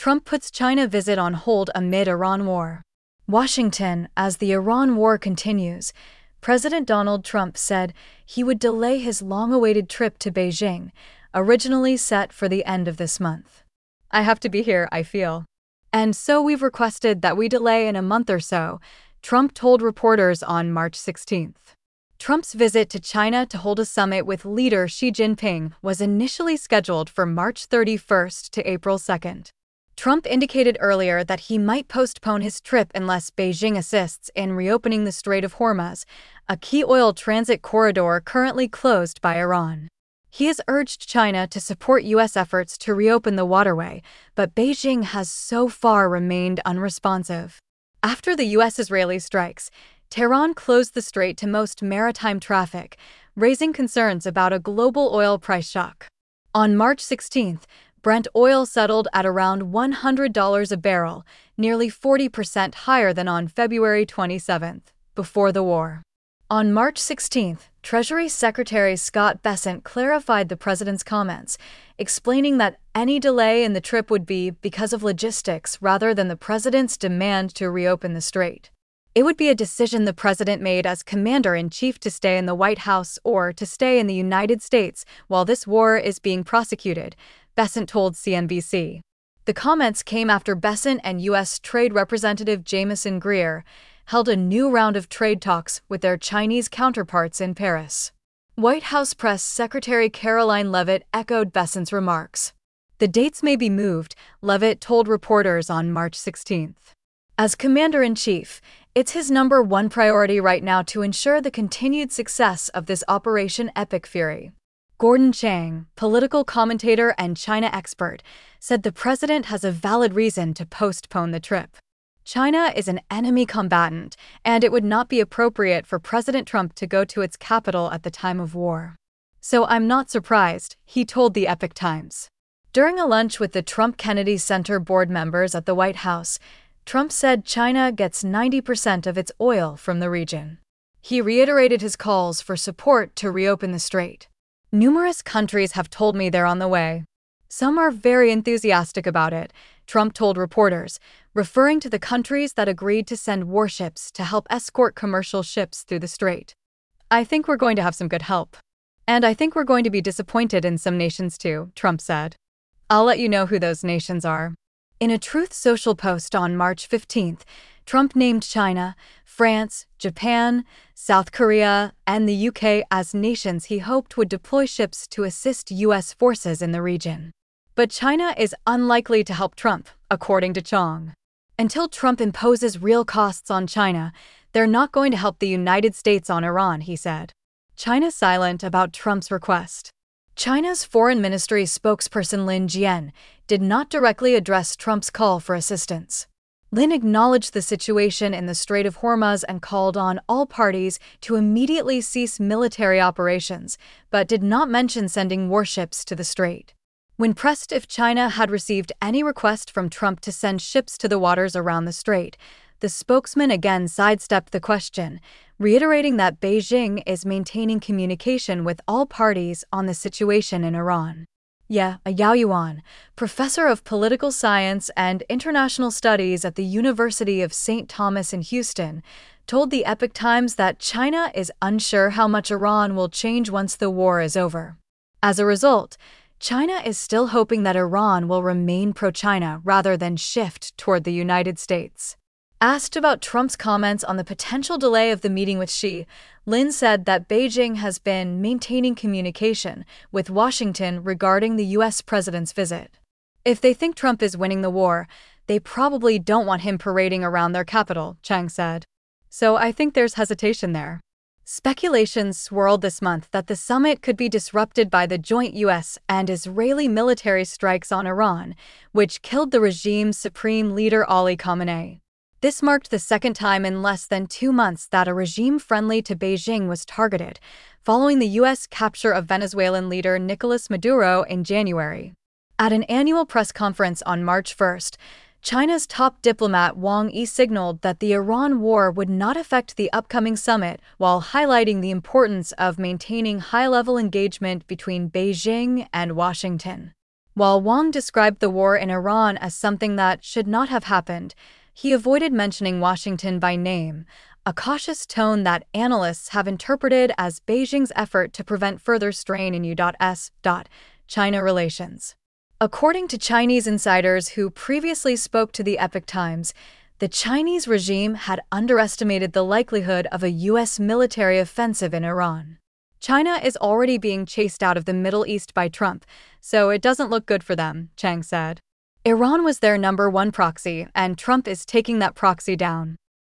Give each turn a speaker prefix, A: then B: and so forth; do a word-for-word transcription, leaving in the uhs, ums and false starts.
A: Trump puts China visit on hold amid Iran war. Washington, as the Iran war continues, President Donald Trump said he would delay his long-awaited trip to Beijing, originally set for the end of this month. "I have to be here, I feel. And so we've requested that we delay in a month or so," Trump told reporters on March sixteenth. Trump's visit to China to hold a summit with leader Xi Jinping was initially scheduled for March thirty-first to April second. Trump indicated earlier that he might postpone his trip unless Beijing assists in reopening the Strait of Hormuz, a key oil transit corridor currently closed by Iran. He has urged China to support U S efforts to reopen the waterway, but Beijing has so far remained unresponsive. After the U S-Israeli strikes, Tehran closed the strait to most maritime traffic, raising concerns about a global oil price shock. On March sixteenth, Brent oil settled at around one hundred dollars a barrel, nearly forty percent higher than on February twenty-seventh, before the war. On March sixteenth, Treasury Secretary Scott Bessent clarified the president's comments, explaining that any delay in the trip would be because of logistics rather than the president's demand to reopen the strait. It would be a decision the president made as commander-in-chief to stay in the White House or to stay in the United States while this war is being prosecuted, Bessent told C N B C. The comments came after Bessent and U S Trade Representative Jamieson Greer held a new round of trade talks with their Chinese counterparts in Paris. White House Press Secretary Caroline Leavitt echoed Bessent's remarks. The dates may be moved, Leavitt told reporters on March sixteenth. As commander-in-chief, it's his number one priority right now to ensure the continued success of this Operation Epic Fury. Gordon Chang, political commentator and China expert, said the president has a valid reason to postpone the trip. China is an enemy combatant, and it would not be appropriate for President Trump to go to its capital at the time of war. "So I'm not surprised," he told the Epoch Times. During a lunch with the Trump Kennedy Center board members at the White House, Trump said China gets ninety percent of its oil from the region. He reiterated his calls for support to reopen the strait. "Numerous countries have told me they're on the way. Some are very enthusiastic about it," Trump told reporters, referring to the countries that agreed to send warships to help escort commercial ships through the strait. "I think we're going to have some good help. And I think we're going to be disappointed in some nations too," Trump said. "I'll let you know who those nations are." In a Truth Social post on March fifteenth, Trump named China, France, Japan, South Korea, and the U K as nations he hoped would deploy ships to assist U S forces in the region. But China is unlikely to help Trump, according to Chong. Until Trump imposes real costs on China, they're not going to help the United States on Iran, he said. China's silent about Trump's request. China's Foreign Ministry spokesperson Lin Jian did not directly address Trump's call for assistance. Lin acknowledged the situation in the Strait of Hormuz and called on all parties to immediately cease military operations, but did not mention sending warships to the strait. When pressed if China had received any request from Trump to send ships to the waters around the strait, the spokesman again sidestepped the question, reiterating that Beijing is maintaining communication with all parties on the situation in Iran. Ye Yaoyuan, professor of political science and international studies at the University of Saint Thomas in Houston, told the Epoch Times that China is unsure how much Iran will change once the war is over. As a result, China is still hoping that Iran will remain pro-China rather than shift toward the United States. Asked about Trump's comments on the potential delay of the meeting with Xi, Lin said that Beijing has been maintaining communication with Washington regarding the U S president's visit. If they think Trump is winning the war, they probably don't want him parading around their capital, Chang said. So I think there's hesitation there. Speculation swirled this month that the summit could be disrupted by the joint U S and Israeli military strikes on Iran, which killed the regime's supreme leader Ali Khamenei. This marked the second time in less than two months that a regime friendly to Beijing was targeted, following the U S capture of Venezuelan leader Nicolas Maduro in January. At an annual press conference on March first, China's top diplomat Wang Yi signaled that the Iran war would not affect the upcoming summit, while highlighting the importance of maintaining high-level engagement between Beijing and Washington. While Wang described the war in Iran as something that should not have happened, he avoided mentioning Washington by name, a cautious tone that analysts have interpreted as Beijing's effort to prevent further strain in U S China relations. According to Chinese insiders who previously spoke to the Epoch Times, the Chinese regime had underestimated the likelihood of a U S military offensive in Iran. China is already being chased out of the Middle East by Trump, so it doesn't look good for them, Chang said. Iran was their number one proxy, and Trump is taking that proxy down.